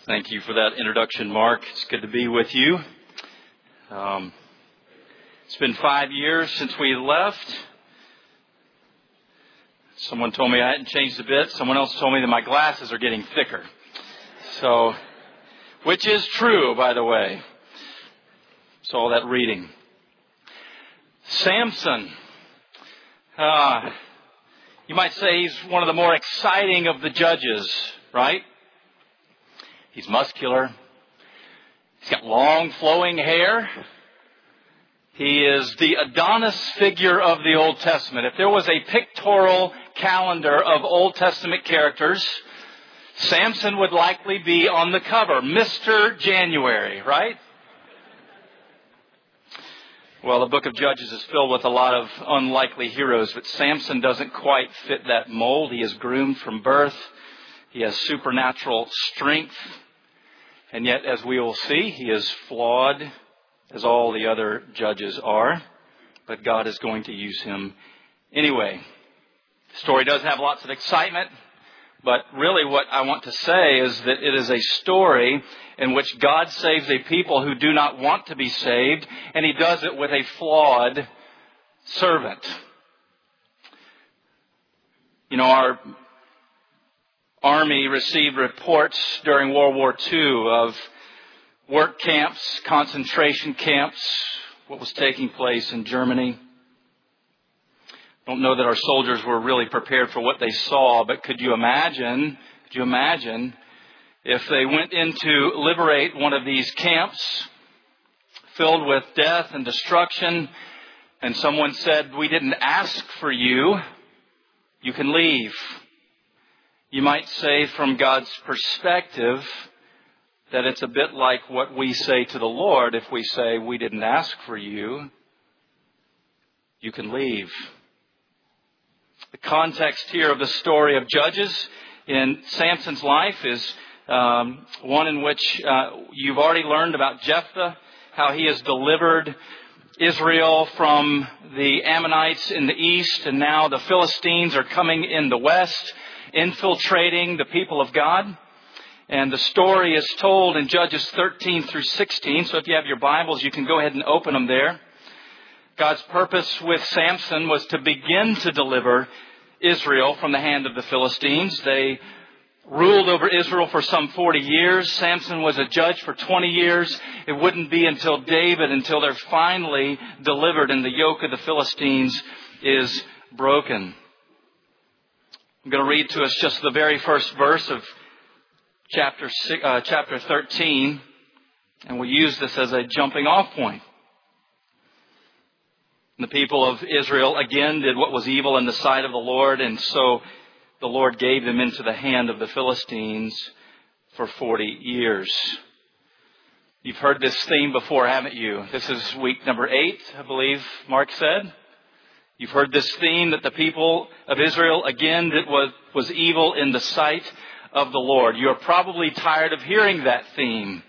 Thank you for that introduction, Mark. It's good to be with you. It's been 5 years since we left. Someone told me I hadn't changed a bit. Someone else told me that my glasses are getting thicker. So, which is true, by the way. So all that reading. Samson. You might say he's one of the more exciting of the judges, right? He's muscular. He's got long flowing hair. He is the Adonis figure of the Old Testament. If there was a pictorial calendar of Old Testament characters, Samson would likely be on the cover. Mr. January, right? Well, the book of Judges is filled with a lot of unlikely heroes, but Samson doesn't quite fit that mold. He is groomed from birth. He has supernatural strength. And yet, as we will see, he is flawed, as all the other judges are. But God is going to use him anyway. The story does have lots of excitement. But really what I want to say is that it is a story in which God saves a people who do not want to be saved. And he does it with a flawed servant. You know, our Army received reports during World War II of work camps, concentration camps, what was taking place in Germany. I don't know that our soldiers were really prepared for what they saw, but could you imagine if they went in to liberate one of these camps filled with death and destruction, and someone said, "We didn't ask for you, you can leave." You might say from God's perspective that it's a bit like what we say to the Lord if we say, "We didn't ask for you, you can leave." The context here of the story of Judges in Samson's life is one in which you've already learned about Jephthah, how he has delivered Israel from the Ammonites in the east, and now the Philistines are coming in the west, infiltrating the people of God. And the story is told in Judges 13 through 16. So if you have your Bibles, you can go ahead and open them there. God's purpose with Samson was to begin to deliver Israel from the hand of the Philistines. They ruled over Israel for some 40 years. Samson was a judge for 20 years. It wouldn't be until David until they're finally delivered and the yoke of the Philistines is broken. I'm going to read to us just the very first verse of chapter 13, and we'll use this as a jumping off point. The people of Israel again did what was evil in the sight of the Lord, and so the Lord gave them into the hand of the Philistines for 40 years. You've heard this theme before, haven't you? This is week number 8, I believe Mark said. You've heard this theme that the people of Israel again did what was evil in the sight of the Lord. You're probably tired of hearing that theme.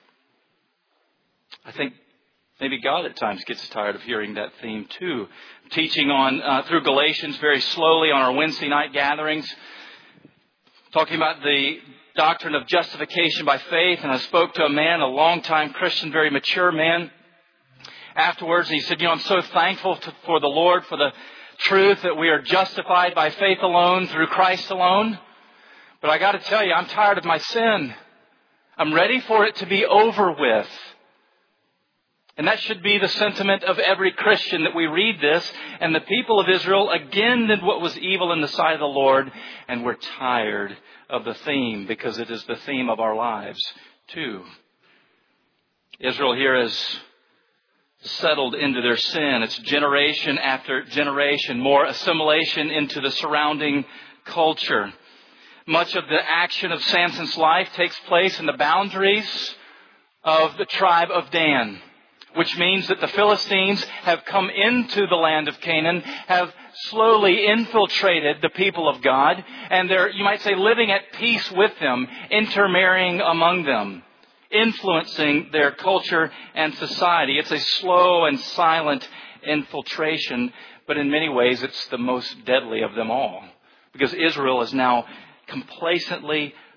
I think maybe God at times gets tired of hearing that theme too. I'm teaching on through Galatians very slowly on our Wednesday night gatherings, talking about the doctrine of justification by faith. And I spoke to a man, a longtime Christian, very mature man. Afterwards, he said, I'm so thankful for the Lord, for the truth that we are justified by faith alone, through Christ alone. But I got to tell you, I'm tired of my sin. I'm ready for it to be over with. And that should be the sentiment of every Christian that we read this. And the people of Israel again did what was evil in the sight of the Lord. And we're tired of the theme because it is the theme of our lives too. Israel here is settled into their sin. It's generation after generation, more assimilation into the surrounding culture. Much of the action of Samson's life takes place in the boundaries of the tribe of Dan, which means that the Philistines have come into the land of Canaan, have slowly infiltrated the people of God, and they're, you might say, living at peace with them, intermarrying among them, influencing their culture and society. It's a slow and silent infiltration, but in many ways it's the most deadly of them all, because Israel is now complacently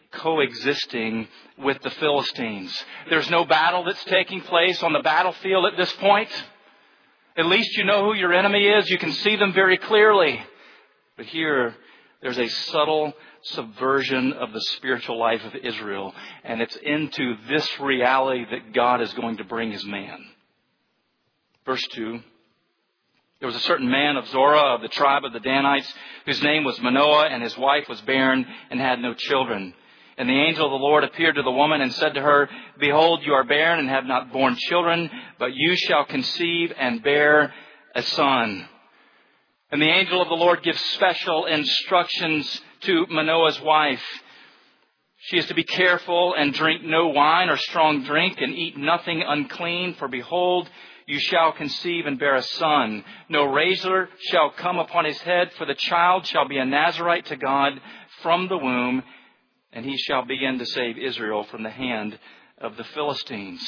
coexisting with the Philistines. There's no battle that's taking place on the battlefield at this point. At least you know who your enemy is. You can see them very clearly. But here, there's a subtle subversion of the spiritual life of Israel. And it's into this reality that God is going to bring His man. Verse 2. There was a certain man of Zorah of the tribe of the Danites, whose name was Manoah, and his wife was barren and had no children. And the angel of the Lord appeared to the woman and said to her, Behold, you are barren and have not borne children, but you shall conceive and bear a son. And the angel of the Lord gives special instructions to Manoah's wife. She is to be careful and drink no wine or strong drink and eat nothing unclean, for behold, you shall conceive and bear a son. No razor shall come upon his head, for the child shall be a Nazirite to God from the womb, and he shall begin to save Israel from the hand of the Philistines.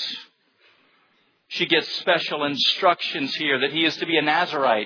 She gets special instructions here that he is to be a Nazirite.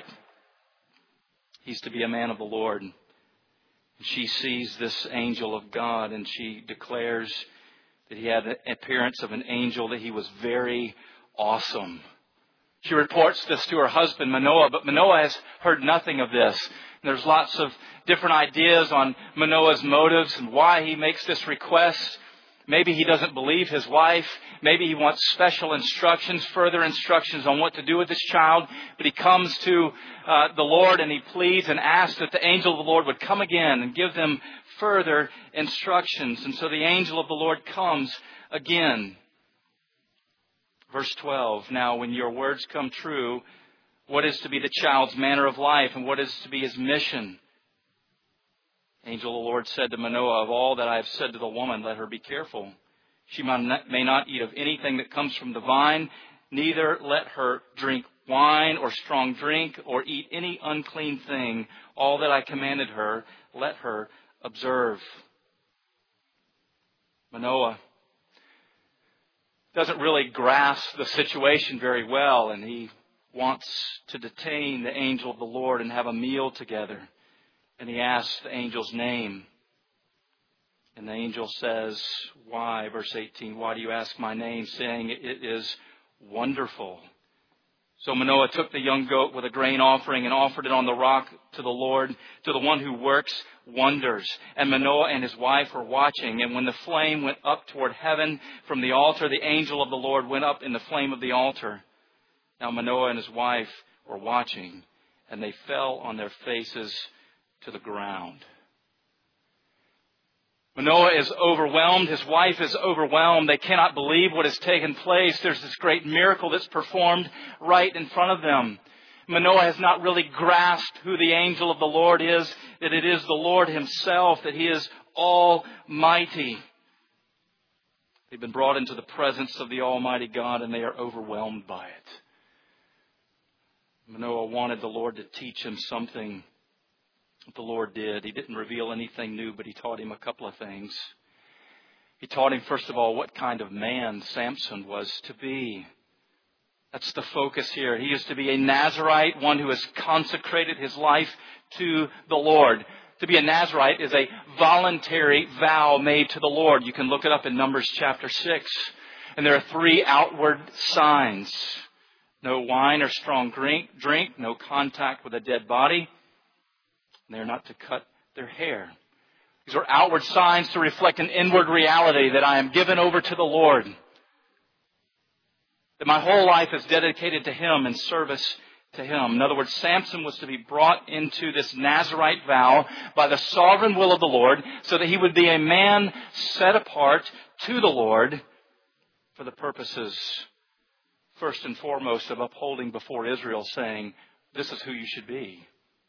He's to be a man of the Lord. She sees this angel of God, and she declares that he had an appearance of an angel, that he was very awesome. She reports this to her husband, Manoah, but Manoah has heard nothing of this. And there's lots of different ideas on Manoah's motives and why he makes this request. Maybe he doesn't believe his wife. Maybe he wants special instructions, further instructions on what to do with this child. But he comes to the Lord and he pleads and asks that the angel of the Lord would come again and give them further instructions. And so the angel of the Lord comes again. Verse 12, now when your words come true, what is to be the child's manner of life and what is to be his mission? Angel of the Lord said to Manoah, of all that I have said to the woman, let her be careful. She may not eat of anything that comes from the vine, neither let her drink wine or strong drink or eat any unclean thing. All that I commanded her, let her observe. Manoah doesn't really grasp the situation very well, and he wants to detain the angel of the Lord and have a meal together. And he asks the angel's name. And the angel says, why? Verse 18, why do you ask my name, saying it is wonderful? So Manoah took the young goat with a grain offering and offered it on the rock to the Lord, to the one who works wonders. And Manoah and his wife were watching. And when the flame went up toward heaven from the altar, the angel of the Lord went up in the flame of the altar. Now Manoah and his wife were watching, and they fell on their faces to the ground. Manoah is overwhelmed. His wife is overwhelmed. They cannot believe what has taken place. There's this great miracle that's performed right in front of them. Manoah has not really grasped who the angel of the Lord is, that it is the Lord Himself, that He is almighty. They've been brought into the presence of the Almighty God, and they are overwhelmed by it. Manoah wanted the Lord to teach him something. The Lord did. He didn't reveal anything new, but He taught him a couple of things. He taught him, first of all, what kind of man Samson was to be. That's the focus here. He is to be a Nazirite, one who has consecrated his life to the Lord. To be a Nazirite is a voluntary vow made to the Lord. You can look it up in Numbers chapter 6. And there are 3 outward signs. No wine or strong drink, no contact with a dead body. They are not to cut their hair. These are outward signs to reflect an inward reality that I am given over to the Lord. That my whole life is dedicated to Him in service to Him. In other words, Samson was to be brought into this Nazirite vow by the sovereign will of the Lord so that he would be a man set apart to the Lord for the purposes, first and foremost, of upholding before Israel, saying, this is who you should be.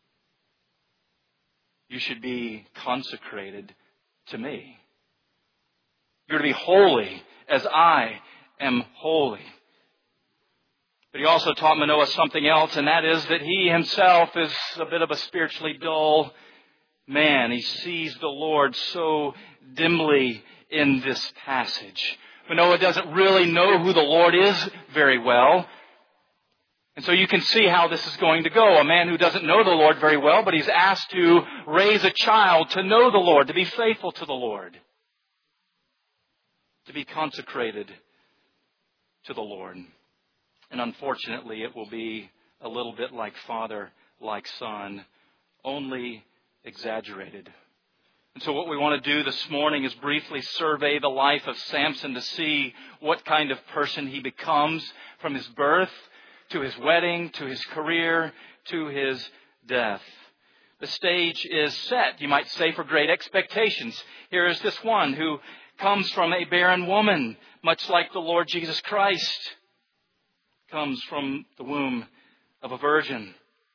You should be consecrated to me. You're to be holy as I am holy. But he also taught Manoah something else, and that is that he himself is a bit of a spiritually dull man. He sees the Lord so dimly in this passage. Manoah doesn't really know who the Lord is very well. And so you can see how this is going to go. A man who doesn't know the Lord very well, but he's asked to raise a child to know the Lord, to be faithful to the Lord. to be consecrated to the Lord. And unfortunately, it will be a little bit like father, like son, only exaggerated. And so what we want to do this morning is briefly survey the life of Samson to see what kind of person he becomes from his birth to his wedding, to his career, to his death. The stage is set, you might say, for great expectations. Here is this one who comes from a barren woman, much like the Lord Jesus Christ comes from the womb of a virgin.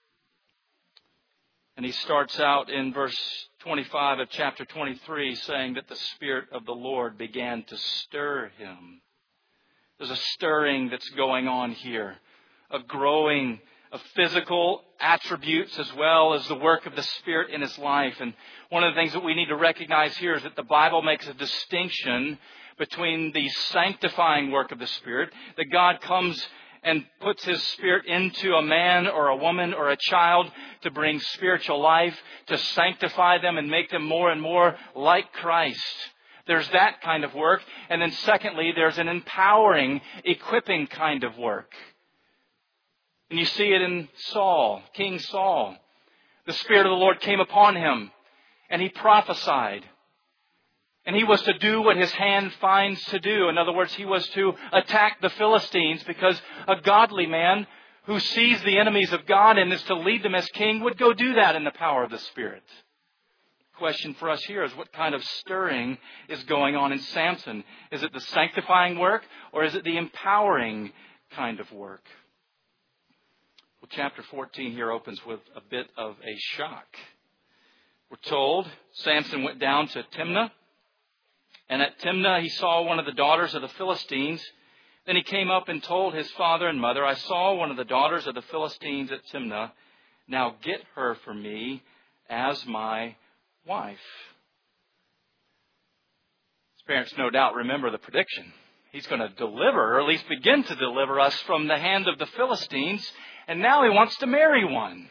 And he starts out in verse 25 of chapter 23 saying that the Spirit of the Lord began to stir him. There's a stirring that's going on here, a growing of physical attributes as well as the work of the Spirit in his life. And one of the things that we need to recognize here is that the Bible makes a distinction between the sanctifying work of the Spirit, that God comes and puts His Spirit into a man or a woman or a child to bring spiritual life, to sanctify them and make them more and more like Christ. There's that kind of work. And then secondly, there's an empowering, equipping kind of work. And you see it in Saul, King Saul. The Spirit of the Lord came upon him and he prophesied. And he was to do what his hand finds to do. In other words, he was to attack the Philistines because a godly man who sees the enemies of God and is to lead them as king would go do that in the power of the Spirit. The question for us here is what kind of stirring is going on in Samson? Is it the sanctifying work or is it the empowering kind of work? Well, chapter 14 here opens with a bit of a shock. We're told Samson went down to Timnah. And at Timnah he saw one of the daughters of the Philistines. Then he came up and told his father and mother, I saw one of the daughters of the Philistines at Timnah. Now get her for me as my wife. His parents no doubt remember the prediction. He's going to deliver, or at least begin to deliver us from the hand of the Philistines. And now he wants to marry one.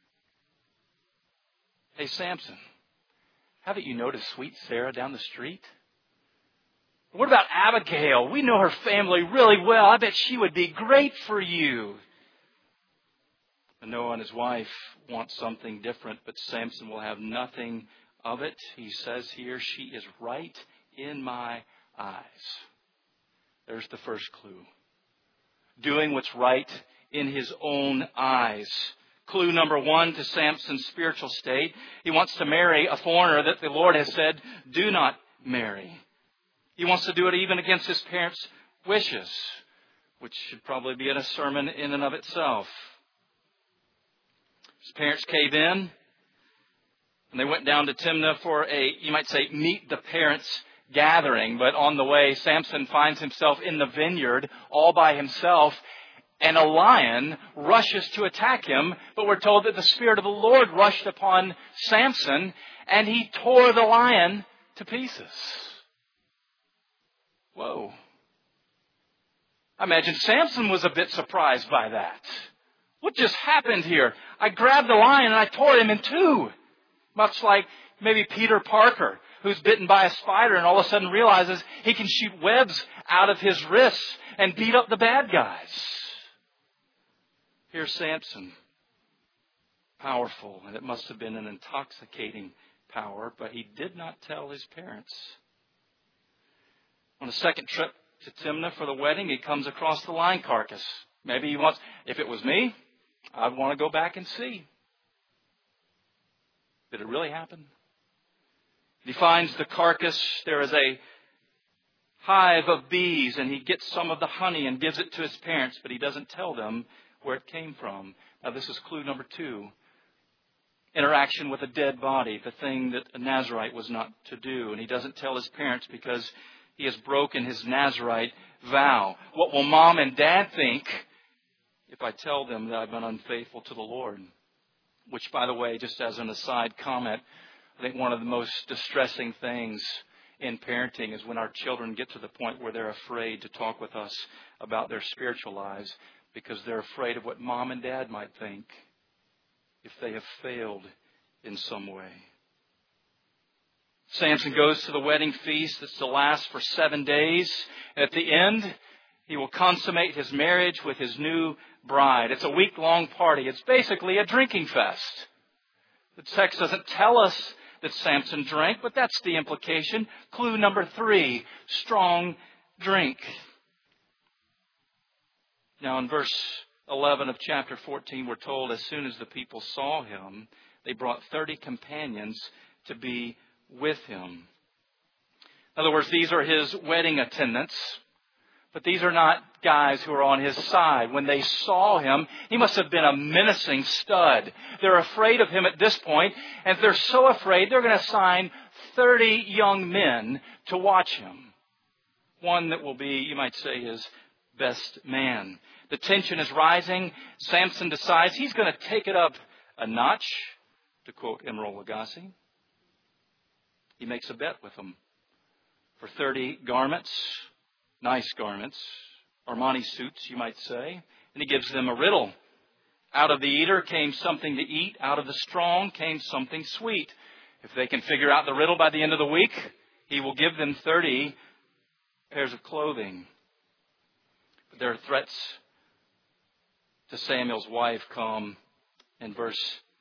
Hey, Samson, haven't you noticed sweet Sarah down the street? What about Abigail? We know her family really well. I bet she would be great for you. Manoah and his wife want something different, but Samson will have nothing of it. He says here, she is right in my eyes. There's the first clue. Doing what's right in his own eyes. Clue number one to Samson's spiritual state. He wants to marry a foreigner that the Lord has said, do not marry. He wants to do it even against his parents' wishes, which should probably be in a sermon in and of itself. His parents cave in, and they went down to Timnah for a, you might say, meet the parents gathering. But on the way, Samson finds himself in the vineyard all by himself, and a lion rushes to attack him. But we're told that the Spirit of the Lord rushed upon Samson, and he tore the lion to pieces. Whoa. I imagine Samson was a bit surprised by that. What just happened here? I grabbed the lion and I tore him in two. Much like maybe Peter Parker, who's bitten by a spider and all of a sudden realizes he can shoot webs out of his wrists and beat up the bad guys. Here's Samson. Powerful, and it must have been an intoxicating power, but he did not tell his parents. On a second trip to Timnah for the wedding, he comes across the lion carcass. Maybe he wants, if it was me, I'd want to go back and see. Did it really happen? He finds the carcass. There is a hive of bees, and he gets some of the honey and gives it to his parents, but he doesn't tell them where it came from. Now, this is clue number two. Interaction with a dead body, the thing that a Nazirite was not to do. And he doesn't tell his parents because he has broken his Nazirite vow. What will mom and dad think if I tell them that I've been unfaithful to the Lord? Which, by the way, just as an aside comment, I think one of the most distressing things in parenting is when our children get to the point where they're afraid to talk with us about their spiritual lives because they're afraid of what mom and dad might think if they have failed in some way. Samson goes to the wedding feast that's to last for 7 days. At the end, he will consummate his marriage with his new bride. It's a week-long party. It's basically a drinking fest. The text doesn't tell us that Samson drank, but that's the implication. Clue number 3, strong drink. Now in verse 11 of chapter 14, we're told as soon as the people saw him, they brought 30 companions to be with him. In other words, these are his wedding attendants, but these are not guys who are on his side. When they saw him, he must have been a menacing stud. They're afraid of him at this point, and they're so afraid they're going to assign 30 young men to watch him. One that will be, you might say, his best man. The tension is rising. Samson decides he's going to take it up a notch, to quote Emeril Lagasse. He makes a bet with them for 30 garments, nice garments, Armani suits, you might say. And he gives them a riddle. Out of the eater came something to eat. Out of the strong came something sweet. If they can figure out the riddle by the end of the week, he will give them 30 pairs of clothing. But their threats to Samuel's wife come in verse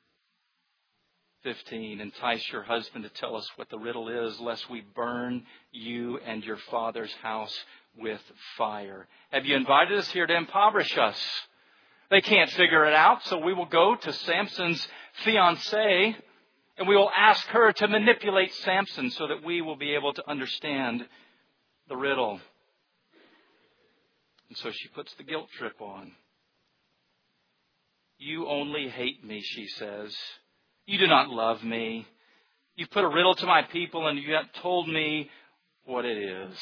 15. Entice your husband to tell us what the riddle is, lest we burn you and your father's house with fire. Have you invited us here to impoverish us? They can't figure it out, so we will go to Samson's fiancée and we will ask her to manipulate Samson so that we will be able to understand the riddle. And so she puts the guilt trip on. You only hate me, she says. You do not love me. You've put a riddle to my people and you have told me what it is.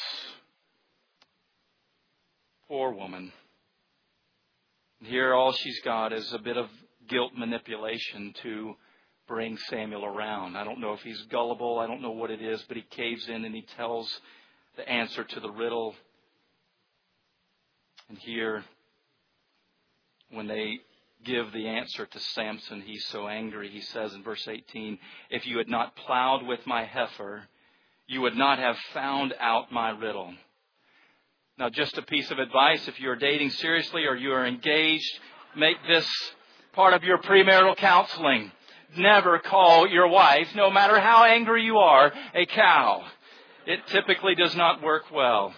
Poor woman. And here all she's got is a bit of guilt manipulation to bring Samuel around. I don't know if he's gullible. I don't know what it is, but he caves in and he tells the answer to the riddle. And here, when they give the answer to Samson, he's so angry. He says in verse 18, if you had not plowed with my heifer, you would not have found out my riddle. Now, just a piece of advice, if you're dating seriously or you are engaged, make this part of your premarital counseling. Never call your wife, no matter how angry you are, a cow. It typically does not work well.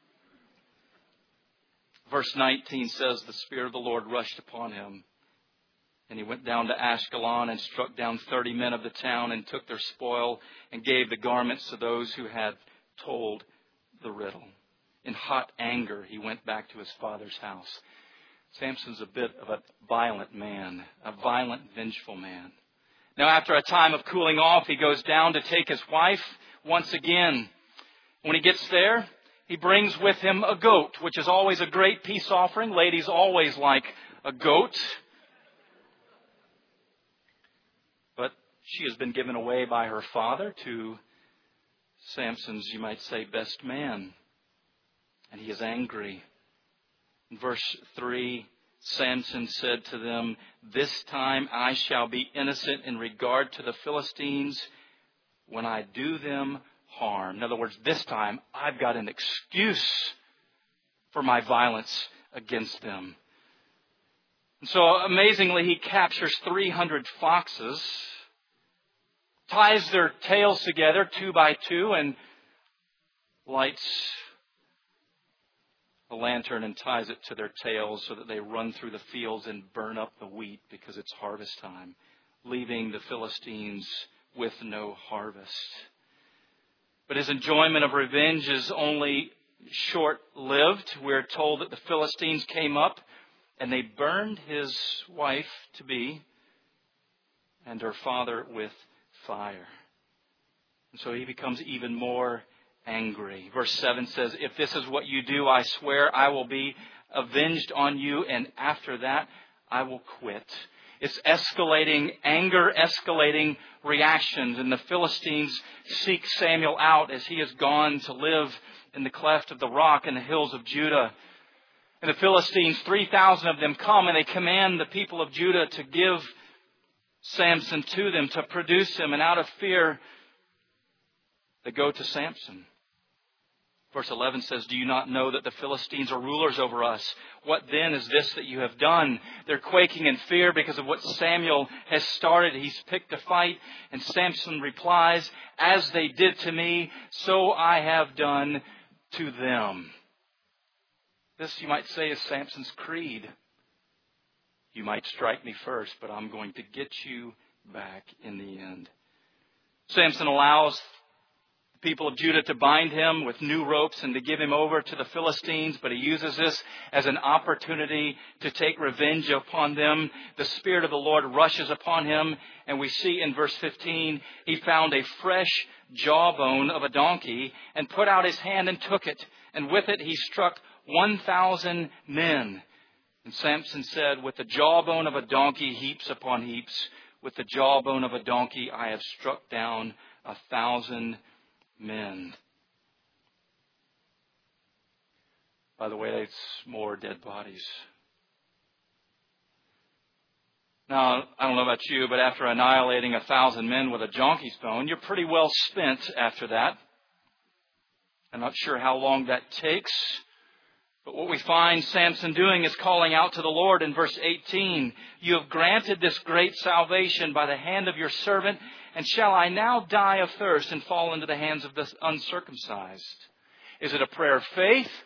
Verse 19 says, the Spirit of the Lord rushed upon him. And he went down to Ashkelon and struck down 30 men of the town and took their spoil and gave the garments to those who had told the riddle. In hot anger, he went back to his father's house. Samson's a bit of a violent man, a violent, vengeful man. Now, after a time of cooling off, he goes down to take his wife once again. When he gets there, he brings with him a goat, which is always a great peace offering. Ladies always like a goat. But she has been given away by her father to Samson's, you might say, best man. And he is angry. In verse 3, Samson said to them, this time I shall be innocent in regard to the Philistines when I do them harm. In other words, this time I've got an excuse for my violence against them. And so amazingly, he captures 300 foxes, ties their tails together 2 by 2, and lights a lantern and ties it to their tails so that they run through the fields and burn up the wheat because it's harvest time, leaving the Philistines with no harvest. But his enjoyment of revenge is only short-lived. We're told that the Philistines came up and they burned his wife-to-be and her father with fire. And so he becomes even more angry. Verse 7 says, if this is what you do, I swear I will be avenged on you, and after that I will quit. It's escalating anger, escalating reactions, and the Philistines seek Samuel out as he has gone to live in the cleft of the rock in the hills of Judah. And the Philistines, 3,000 of them, come and they command the people of Judah to give Samson to them, to produce him, and out of fear, They go to Samson. Verse 11 says, "Do you not know that the Philistines are rulers over us? What then is this that you have done?" They're quaking in fear because of what Samuel has started. He's picked a fight. And Samson replies, "As they did to me, so I have done to them." This, you might say, is Samson's creed. You might strike me first, but I'm going to get you back in the end. Samson allows the people of Judah to bind him with new ropes and to give him over to the Philistines, but he uses this as an opportunity to take revenge upon them. The Spirit of the Lord rushes upon him, and we see in verse 15, he found a fresh jawbone of a donkey and put out his hand and took it, and with it he struck 1,000 men. And Samson said, "With the jawbone of a donkey, heaps upon heaps. With the jawbone of a donkey, I have struck down 1,000 men." By the way, it's more dead bodies. Now, I don't know about you, but after annihilating 1,000 men with a donkey's bone, you're pretty well spent after that. I'm not sure how long that takes. But what we find Samson doing is calling out to the Lord in verse 18. "You have granted this great salvation by the hand of your servant, and shall I now die of thirst and fall into the hands of the uncircumcised?" Is it a prayer of faith?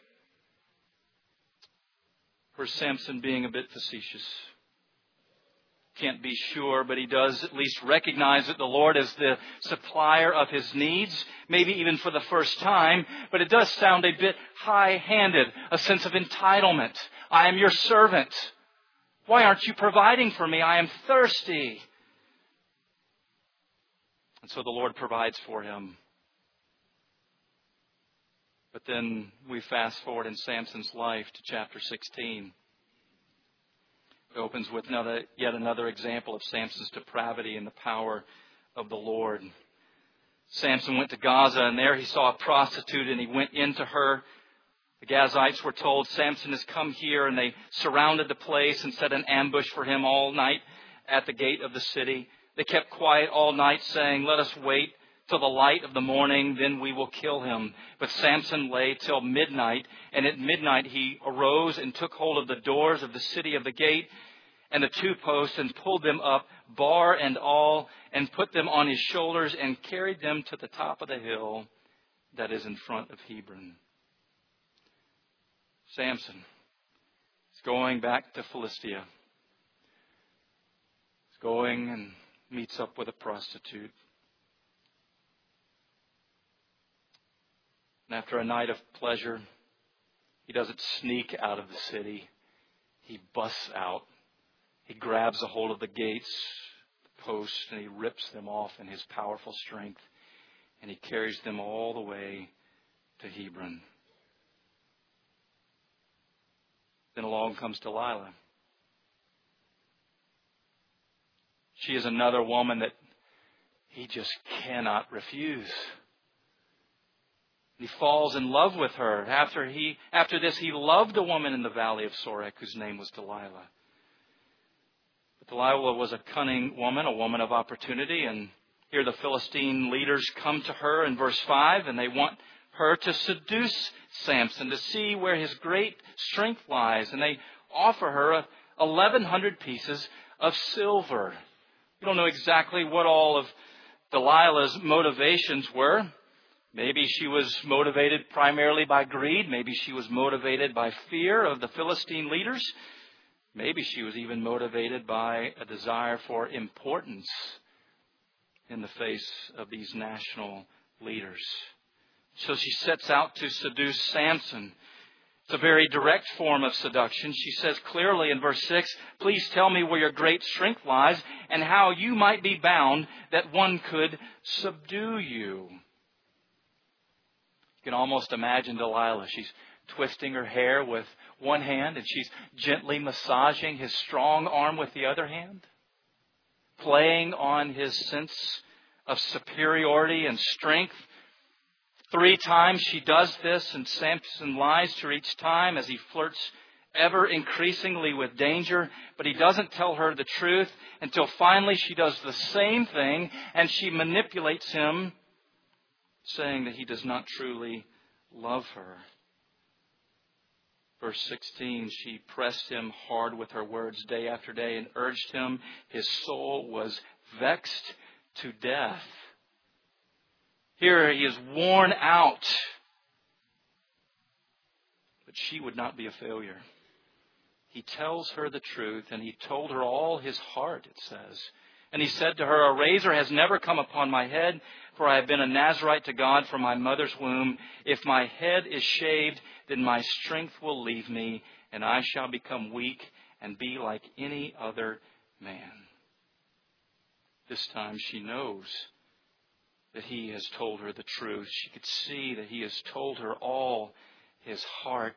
Or is Samson being a bit facetious? Can't be sure, but he does at least recognize that the Lord is the supplier of his needs, maybe even for the first time, but it does sound a bit high-handed, a sense of entitlement. "I am your servant. Why aren't you providing for me? I am thirsty." And so the Lord provides for him. But then we fast forward in Samson's life to chapter 16. It opens with yet another example of Samson's depravity and the power of the Lord. Samson went to Gaza, and there he saw a prostitute, and he went into her. The Gazites were told, "Samson has come here," and they surrounded the place and set an ambush for him all night at the gate of the city. They kept quiet all night, saying, "Let us wait till the light of the morning, then we will kill him." But Samson lay till midnight, and at midnight he arose and took hold of the doors of the city of the gate and the two posts and pulled them up, bar and all, and put them on his shoulders and carried them to the top of the hill that is in front of Hebron. Samson is going back to Philistia. He's going and meets up with a prostitute. And after a night of pleasure, he doesn't sneak out of the city. He busts out. He grabs a hold of the gates, the posts, and he rips them off in his powerful strength. And he carries them all the way to Hebron. Then along comes Delilah. She is another woman that he just cannot refuse. He falls in love with her. After this, he loved a woman in the valley of Sorek whose name was Delilah. But Delilah was a cunning woman, a woman of opportunity. And here the Philistine leaders come to her in verse 5, and they want her to seduce Samson, to see where his great strength lies. And they offer her 1,100 pieces of silver. We don't know exactly what all of Delilah's motivations were. Maybe she was motivated primarily by greed. Maybe she was motivated by fear of the Philistine leaders. Maybe she was even motivated by a desire for importance in the face of these national leaders. So she sets out to seduce Samson. It's a very direct form of seduction. She says clearly in verse 6, "Please tell me where your great strength lies and how you might be bound that one could subdue you." You can almost imagine Delilah. She's twisting her hair with one hand and she's gently massaging his strong arm with the other hand, playing on his sense of superiority and strength. 3 times she does this, and Samson lies to her each time as he flirts ever increasingly with danger. But he doesn't tell her the truth until finally she does the same thing and she manipulates him saying that he does not truly love her. Verse 16, she pressed him hard with her words day after day and urged him. His soul was vexed to death. Here he is worn out. But she would not be a failure. He tells her the truth, and he told her all his heart, it says. And he said to her, a razor has never come upon my head, for I have been a Nazirite to God from my mother's womb. If my head is shaved, then my strength will leave me, and I shall become weak and be like any other man. This time she knows that he has told her the truth. She could see that he has told her all his heart.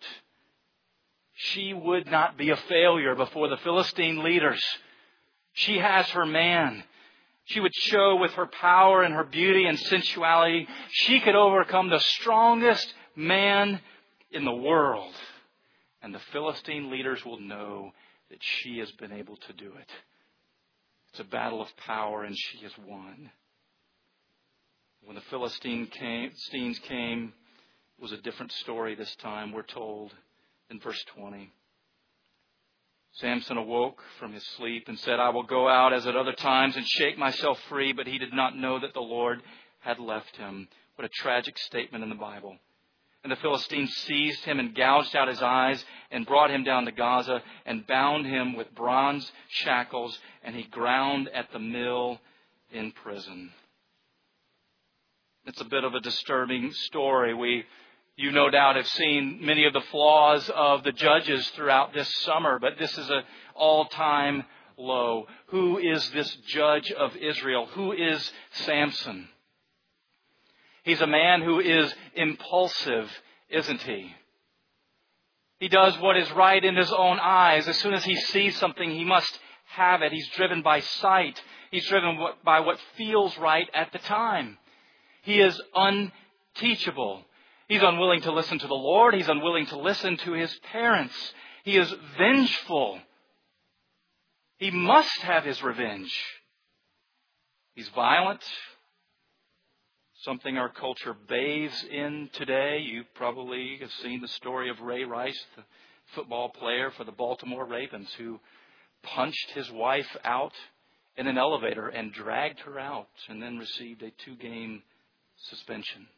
She would not be a failure before the Philistine leaders. She has her man. She would show with her power and her beauty and sensuality, she could overcome the strongest man in the world. And the Philistine leaders will know that she has been able to do it. It's a battle of power, and she has won. When the Philistines came, it was a different story this time, we're told in verse 20. Samson awoke from his sleep and said, I will go out as at other times and shake myself free, but he did not know that the Lord had left him. What a tragic statement in the Bible. And the Philistines seized him and gouged out his eyes and brought him down to Gaza and bound him with bronze shackles, and he ground at the mill in prison. It's a bit of a disturbing story. You no doubt have seen many of the flaws of the judges throughout this summer, but this is an all-time low. Who is this judge of Israel? Who is Samson? He's a man who is impulsive, isn't he? He does what is right in his own eyes. As soon as he sees something, he must have it. He's driven by sight. He's driven by what feels right at the time. He is unteachable. He's unwilling to listen to the Lord. He's unwilling to listen to his parents. He is vengeful. He must have his revenge. He's violent. Something our culture bathes in today. You probably have seen the story of Ray Rice, the football player for the Baltimore Ravens, who punched his wife out in an elevator and dragged her out and then received a 2-game suspension.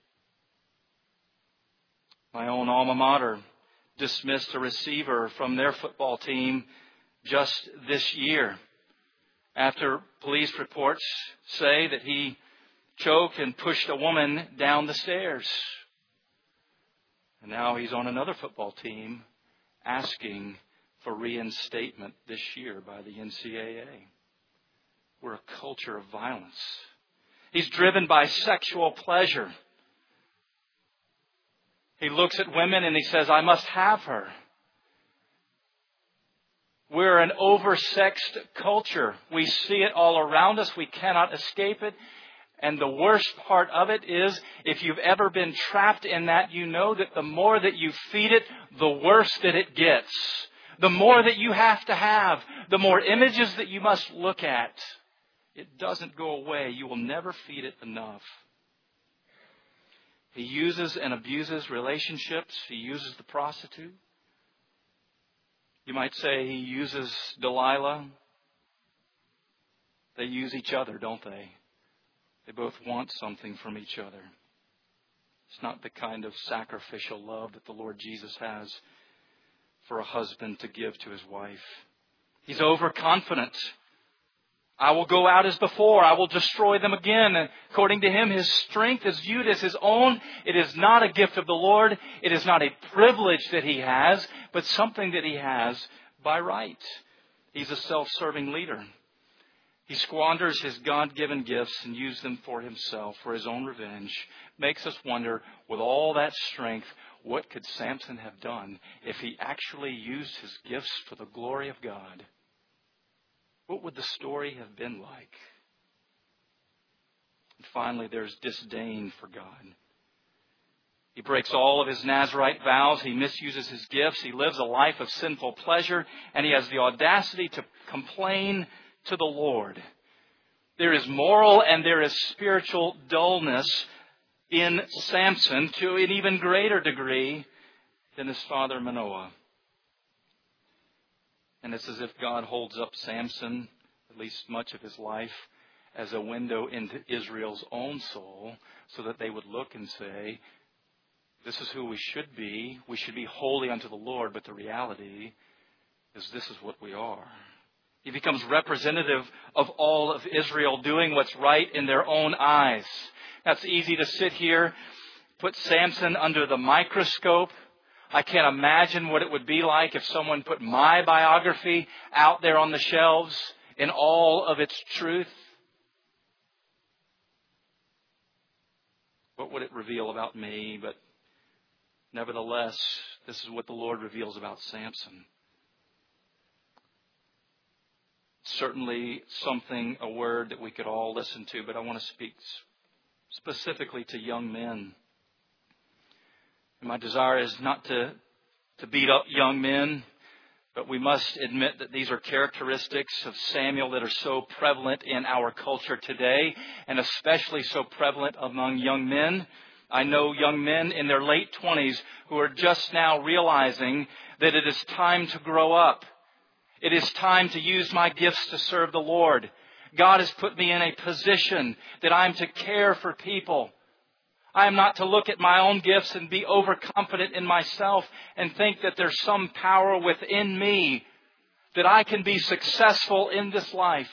My own alma mater dismissed a receiver from their football team just this year after police reports say that he choked and pushed a woman down the stairs. And now he's on another football team asking for reinstatement this year by the NCAA. We're a culture of violence. He's driven by sexual pleasure. He looks at women and he says, I must have her. We're an oversexed culture. We see it all around us. We cannot escape it. And the worst part of it is, if you've ever been trapped in that, you know that the more that you feed it, the worse that it gets. The more that you have, the more images that you must look at. It doesn't go away. You will never feed it enough. He uses and abuses relationships. He uses the prostitute. You might say he uses Delilah. They use each other, don't they? They both want something from each other. It's not the kind of sacrificial love that the Lord Jesus has for a husband to give to his wife. He's overconfident. I will go out as before. I will destroy them again. And according to him, his strength is viewed as his own. It is not a gift of the Lord. It is not a privilege that he has, but something that he has by right. He's a self-serving leader. He squanders his God-given gifts and uses them for himself, for his own revenge. Makes us wonder, with all that strength, what could Samson have done if he actually used his gifts for the glory of God? What would the story have been like? And finally, there's disdain for God. He breaks all of his Nazirite vows. He misuses his gifts. He lives a life of sinful pleasure. And he has the audacity to complain to the Lord. There is moral and there is spiritual dullness in Samson to an even greater degree than his father Manoah. And it's as if God holds up Samson, at least much of his life, as a window into Israel's own soul, so that they would look and say, this is who we should be. We should be holy unto the Lord, but the reality is this is what we are. He becomes representative of all of Israel doing what's right in their own eyes. That's easy to sit here, put Samson under the microscope. I can't imagine what it would be like if someone put my biography out there on the shelves in all of its truth. What would it reveal about me? But nevertheless, this is what the Lord reveals about Samson. Certainly something, a word that we could all listen to, but I want to speak specifically to young men. And my desire is not to beat up young men, but we must admit that these are characteristics of Samuel that are so prevalent in our culture today, and especially so prevalent among young men. I know young men in their late 20s who are just now realizing that it is time to grow up. It is time to use my gifts to serve the Lord. God has put me in a position that I'm to care for people. I am not to look at my own gifts and be overconfident in myself and think that there's some power within me that I can be successful in this life.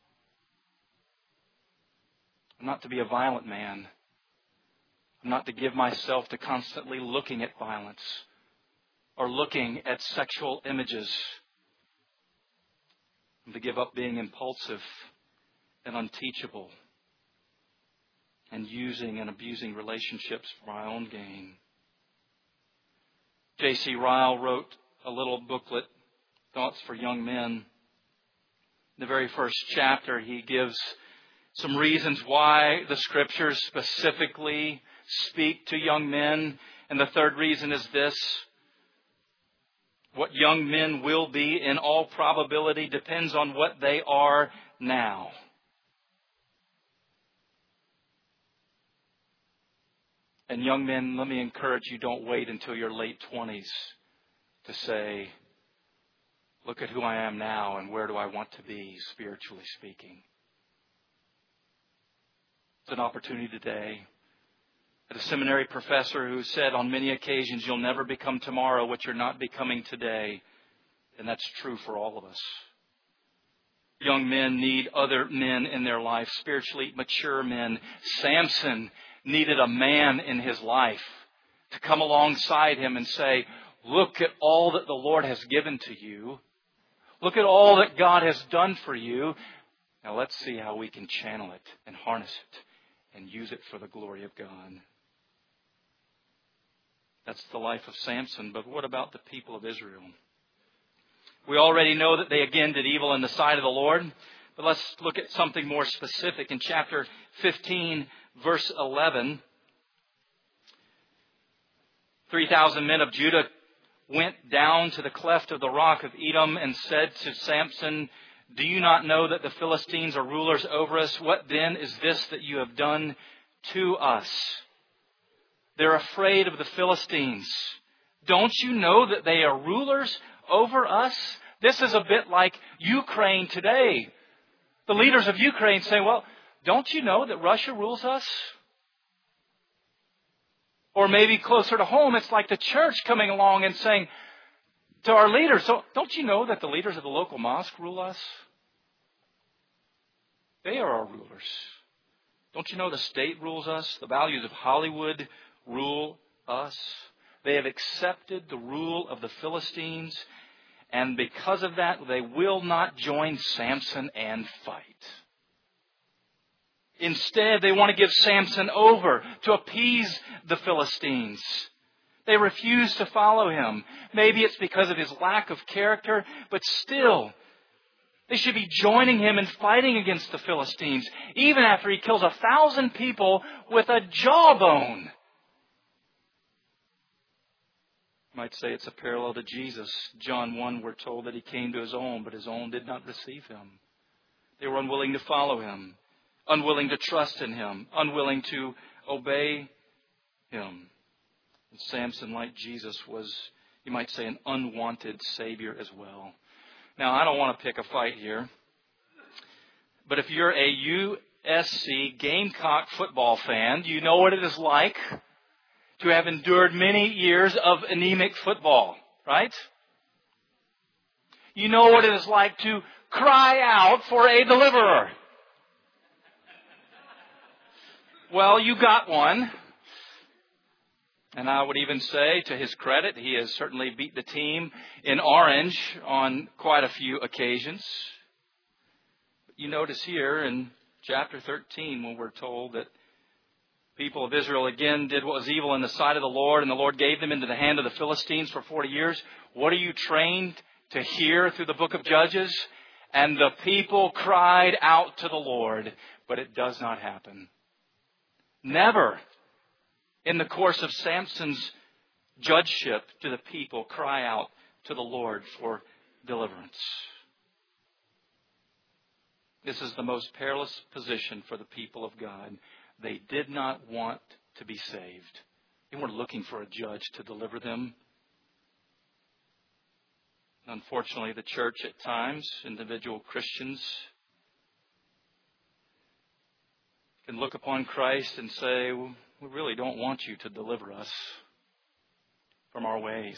I'm not to be a violent man. I'm not to give myself to constantly looking at violence or looking at sexual images. I'm to give up being impulsive and unteachable and using and abusing relationships for my own gain. J.C. Ryle wrote a little booklet, Thoughts for Young Men. In the very first chapter, he gives some reasons why the Scriptures specifically speak to young men. And the third reason is this: what young men will be in all probability depends on what they are now. And young men, let me encourage you, don't wait until your late 20s to say, look at who I am now and where do I want to be, spiritually speaking. It's an opportunity today. I had a seminary professor who said on many occasions, you'll never become tomorrow what you're not becoming today. And that's true for all of us. Young men need other men in their life, spiritually mature men. Samson needed a man in his life to come alongside him and say, look at all that the Lord has given to you. Look at all that God has done for you. Now let's see how we can channel it and harness it and use it for the glory of God. That's the life of Samson. But what about the people of Israel? We already know that they again did evil in the sight of the Lord. But let's look at something more specific. In chapter 15, verse 11, 3,000 men of Judah went down to the cleft of the rock of Edom and said to Samson, do you not know that the Philistines are rulers over us? What then is this that you have done to us? They're afraid of the Philistines. Don't you know that they are rulers over us? This is a bit like Ukraine today. The leaders of Ukraine say, well, don't you know that Russia rules us? Or maybe closer to home, it's like the church coming along and saying to our leaders, so don't you know that the leaders of the local mosque rule us? They are our rulers. Don't you know the state rules us? The values of Hollywood rule us. They have accepted the rule of the Philistines, and because of that, they will not join Samson and fight. Instead, they want to give Samson over to appease the Philistines. They refuse to follow him. Maybe it's because of his lack of character, but still, they should be joining him in fighting against the Philistines, even after he kills 1,000 people with a jawbone. You might say it's a parallel to Jesus. John 1, we're told that he came to his own, but his own did not receive him. They were unwilling to follow him, unwilling to trust in him, unwilling to obey him. And Samson, like Jesus, was, you might say, an unwanted Savior as well. Now, I don't want to pick a fight here, but if you're a USC Gamecock football fan, you know what it is like to have endured many years of anemic football, right? You know what it is like to cry out for a deliverer. Well, you got one. And I would even say, to his credit, he has certainly beat the team in orange on quite a few occasions. But you notice here in chapter 13 when we're told that people of Israel again did what was evil in the sight of the Lord, and the Lord gave them into the hand of the Philistines for 40 years. What are you trained to hear through the book of Judges? And the people cried out to the Lord, but it does not happen. Never in the course of Samson's judgeship do the people cry out to the Lord for deliverance. This is the most perilous position for the people of God. They did not want to be saved. They weren't looking for a judge to deliver them. Unfortunately, the church at times, individual Christians, can look upon Christ and say, we really don't want you to deliver us from our ways.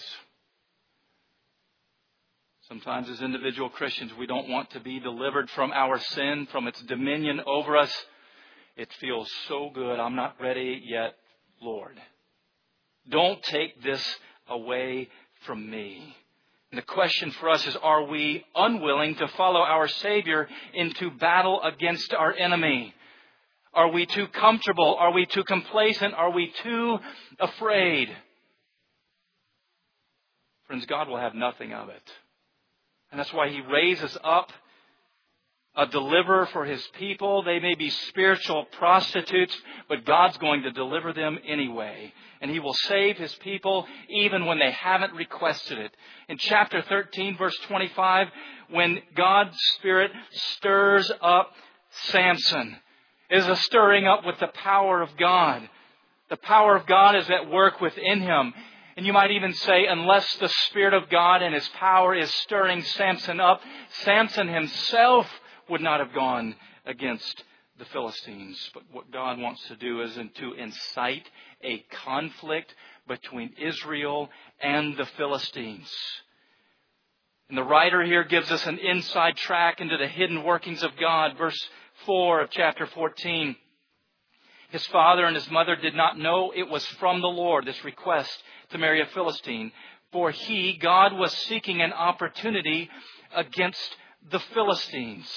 Sometimes as individual Christians, we don't want to be delivered from our sin, from its dominion over us. It feels so good. I'm not ready yet, Lord. Don't take this away from me. And the question for us is, are we unwilling to follow our Savior into battle against our enemy? Are we too comfortable? Are we too complacent? Are we too afraid? Friends, God will have nothing of it. And that's why He raises up a deliverer for His people. They may be spiritual prostitutes, but God's going to deliver them anyway. And He will save His people even when they haven't requested it. In chapter 13, verse 25, when God's Spirit stirs up Samson, it is a stirring up with the power of God. The power of God is at work within him. And you might even say, unless the Spirit of God and His power is stirring Samson up, Samson himself would not have gone against the Philistines. But what God wants to do is to incite a conflict between Israel and the Philistines. And the writer here gives us an inside track into the hidden workings of God. Verse 4 of chapter 14. His father and his mother did not know it was from the Lord, this request to marry a Philistine. For God was seeking an opportunity against the Philistines.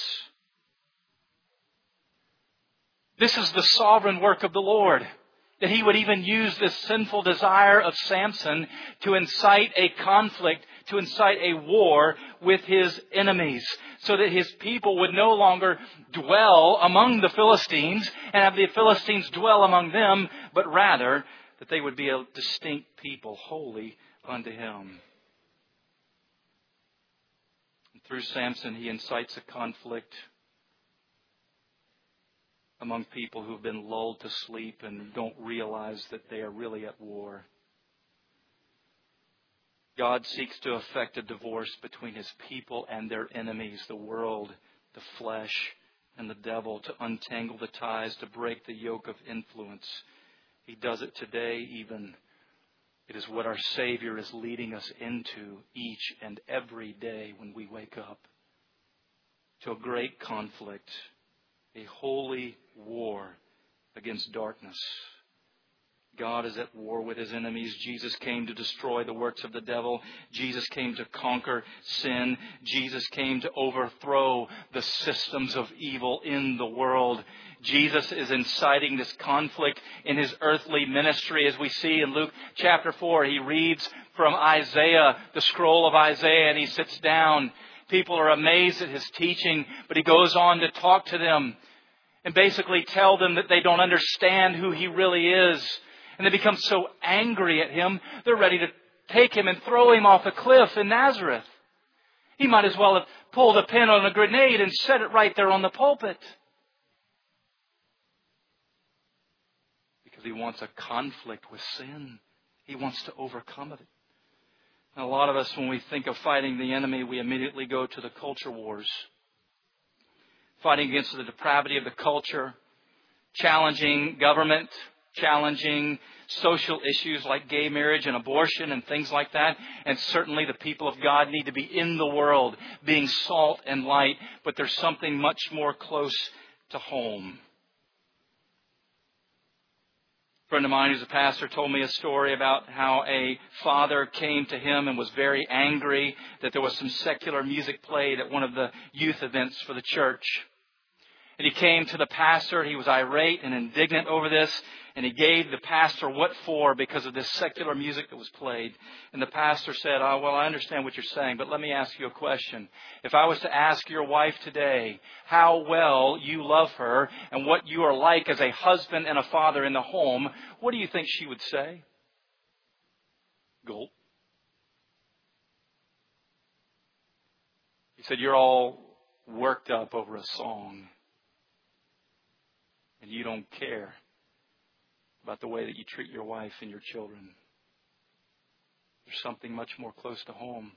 This is the sovereign work of the Lord, that He would even use this sinful desire of Samson to incite a conflict, to incite a war with his enemies, so that His people would no longer dwell among the Philistines and have the Philistines dwell among them, but rather that they would be a distinct people, holy unto Him. And through Samson, He incites a conflict among people who've been lulled to sleep and don't realize that they are really at war. God seeks to effect a divorce between His people and their enemies, the world, the flesh, and the devil, to untangle the ties, to break the yoke of influence. He does it today even. It is what our Savior is leading us into each and every day when we wake up. To a great conflict, a holy war against darkness. God is at war with His enemies. Jesus came to destroy the works of the devil. Jesus came to conquer sin. Jesus came to overthrow the systems of evil in the world. Jesus is inciting this conflict in His earthly ministry. As we see in Luke chapter 4, He reads from Isaiah, the scroll of Isaiah, and He sits down. People are amazed at His teaching, but He goes on to talk to them and basically tell them that they don't understand who He really is. And they become so angry at Him, they're ready to take Him and throw Him off a cliff in Nazareth. He might as well have pulled a pin on a grenade and set it right there on the pulpit. Because He wants a conflict with sin. He wants to overcome it. And a lot of us, when we think of fighting the enemy, we immediately go to the culture wars. Fighting against the depravity of the culture, challenging government, challenging social issues like gay marriage and abortion and things like that. And certainly the people of God need to be in the world, being salt and light. But there's something much more close to home. A friend of mine who's a pastor told me a story about how a father came to him and was very angry that there was some secular music played at one of the youth events for the church. And he came to the pastor. He was irate and indignant over this. And he gave the pastor what for because of this secular music that was played. And the pastor said, "Oh, well, I understand what you're saying, but let me ask you a question. If I was to ask your wife today how well you love her and what you are like as a husband and a father in the home, what do you think she would say?" Gulp. He said, "You're all worked up over a song. And you don't care about the way that you treat your wife and your children. There's something much more close to home.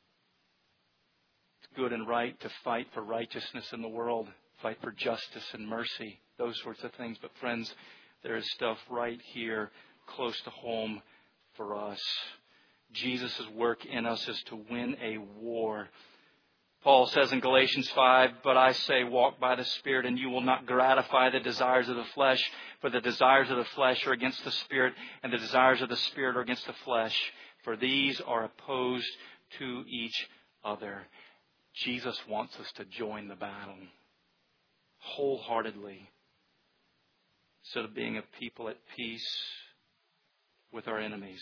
It's good and right to fight for righteousness in the world, fight for justice and mercy, those sorts of things. But friends, there is stuff right here close to home for us. Jesus' work in us is to win a war. Paul says in Galatians 5, "But I say, walk by the Spirit, and you will not gratify the desires of the flesh. For the desires of the flesh are against the Spirit, and the desires of the Spirit are against the flesh. For these are opposed to each other." Jesus wants us to join the battle wholeheartedly, instead of being a people at peace with our enemies.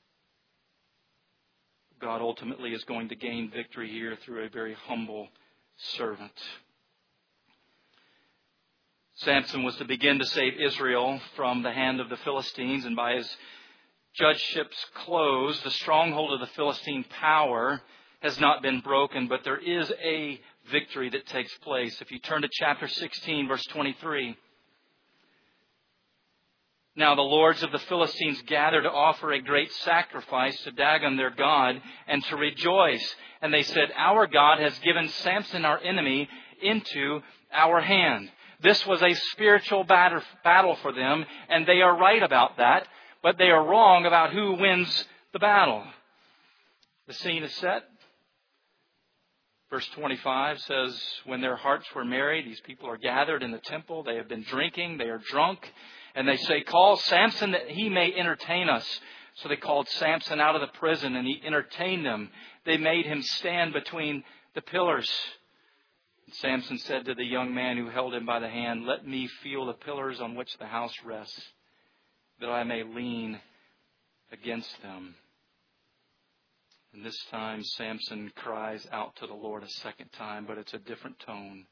God ultimately is going to gain victory here through a very humble servant. Samson was to begin to save Israel from the hand of the Philistines, and by his judgeship's close, the stronghold of the Philistine power has not been broken, but there is a victory that takes place. If you turn to chapter 16, verse 23. "Now the lords of the Philistines gathered to offer a great sacrifice to Dagon their god and to rejoice. And they said, 'Our God has given Samson our enemy into our hand.'" This was a spiritual battle for them, and they are right about that, but they are wrong about who wins the battle. The scene is set. Verse 25 says, "When their hearts were merry," these people are gathered in the temple, they have been drinking, they are drunk. And they say, "Call Samson that he may entertain us." So they called Samson out of the prison and he entertained them. They made him stand between the pillars. And Samson said to the young man who held him by the hand, "Let me feel the pillars on which the house rests, that I may lean against them." And this time Samson cries out to the Lord a second time, but it's a different tone.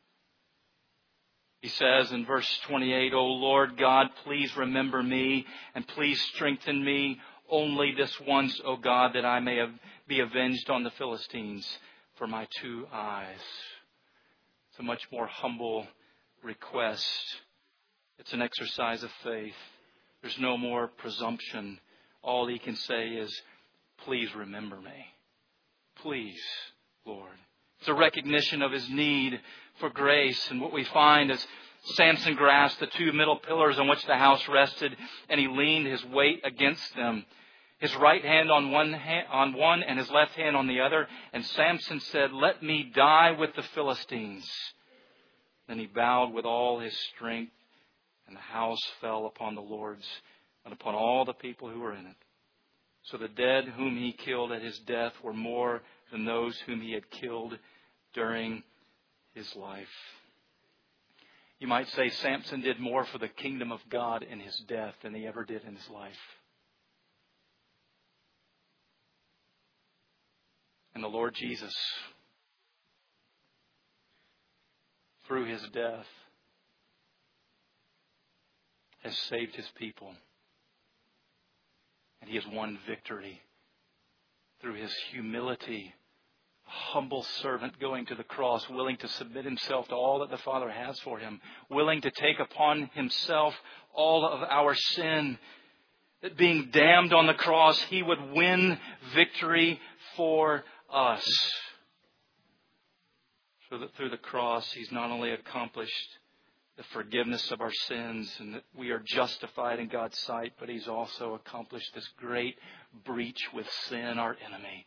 He says in verse 28, "O Lord God, please remember me and please strengthen me only this once, O God, that I may be avenged on the Philistines for my 2 eyes." It's a much more humble request. It's an exercise of faith. There's no more presumption. All he can say is, "Please remember me. Please, Lord." It's a recognition of his need for grace. And what we find is Samson grasped the 2 middle pillars on which the house rested, and he leaned his weight against them. His right hand on one and his left hand on the other. And Samson said, "Let me die with the Philistines." Then he bowed with all his strength, and the house fell upon the lords and upon all the people who were in it. So the dead whom he killed at his death were more than those whom he had killed during his life. You might say Samson did more for the kingdom of God in his death than he ever did in his life. And the Lord Jesus, through his death, has saved his people. And he has won victory through his humility, humble servant going to the cross, willing to submit himself to all that the Father has for him, willing to take upon himself all of our sin, that being damned on the cross, he would win victory for us. So that through the cross, he's not only accomplished the forgiveness of our sins and that we are justified in God's sight, but he's also accomplished this great breach with sin, our enemy.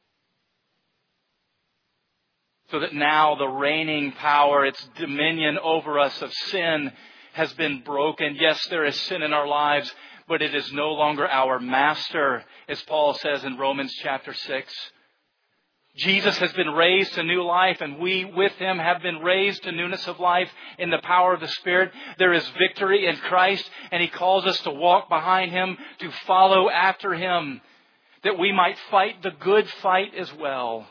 So that now the reigning power, its dominion over us of sin has been broken. Yes, there is sin in our lives, but it is no longer our master, as Paul says in Romans chapter 6. Jesus has been raised to new life, and we with him have been raised to newness of life in the power of the Spirit. There is victory in Christ, and he calls us to walk behind him, to follow after him, that we might fight the good fight as well.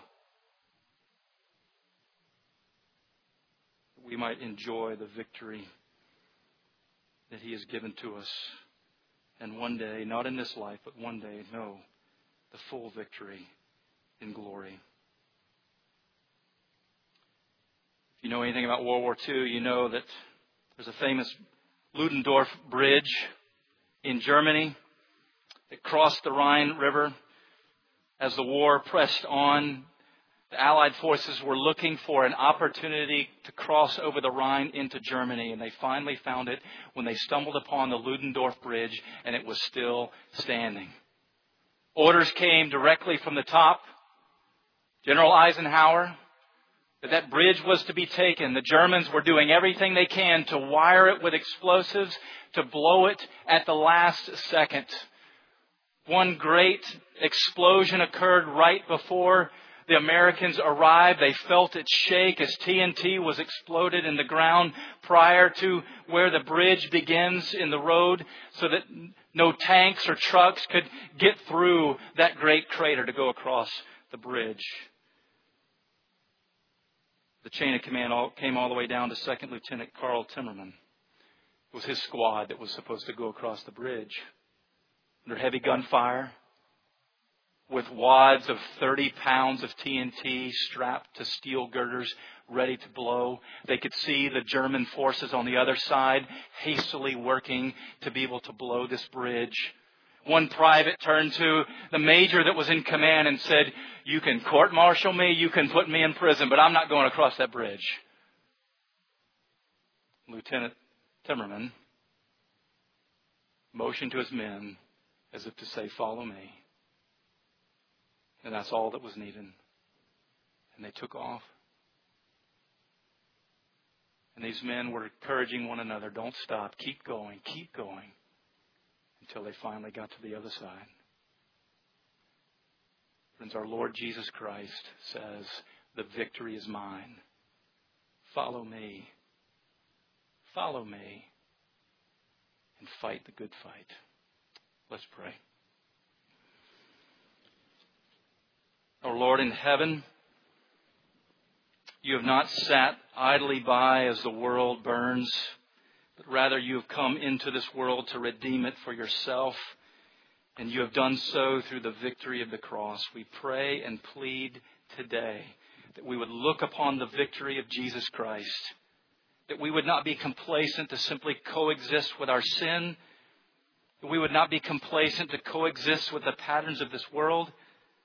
We might enjoy the victory that he has given to us. And one day, not in this life, but one day, know the full victory in glory. If you know anything about World War II, you know that there's a famous Ludendorff Bridge in Germany that crossed the Rhine River. As the war pressed on, the Allied forces were looking for an opportunity to cross over the Rhine into Germany, and they finally found it when they stumbled upon the Ludendorff Bridge, and it was still standing. Orders came directly from the top. General Eisenhower, that bridge was to be taken. The Germans were doing everything they can to wire it with explosives, to blow it at the last second. One great explosion occurred right before the Americans arrived. They felt it shake as TNT was exploded in the ground prior to where the bridge begins in the road, so that no tanks or trucks could get through that great crater to go across the bridge. The chain of command came all the way down to Second Lieutenant Carl Timmerman. It was his squad that was supposed to go across the bridge. Under heavy gunfire, with wads of 30 pounds of TNT strapped to steel girders ready to blow. They could see the German forces on the other side hastily working to be able to blow this bridge. One private turned to the major that was in command and said, "You can court-martial me, you can put me in prison, but I'm not going across that bridge." Lieutenant Timmerman motioned to his men as if to say, "Follow me." And that's all that was needed. And they took off. And these men were encouraging one another, "Don't stop, keep going," until they finally got to the other side. Friends, our Lord Jesus Christ says, "The victory is mine. Follow me. Follow me. And fight the good fight." Let's pray. Our Lord in heaven, you have not sat idly by as the world burns, but rather you have come into this world to redeem it for yourself, and you have done so through the victory of the cross. We pray and plead today that we would look upon the victory of Jesus Christ, that we would not be complacent to simply coexist with our sin, that we would not be complacent to coexist with the patterns of this world,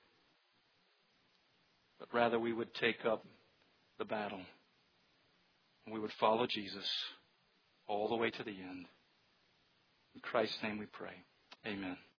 but rather we would take up the battle. And we would follow Jesus all the way to the end. In Christ's name we pray. Amen.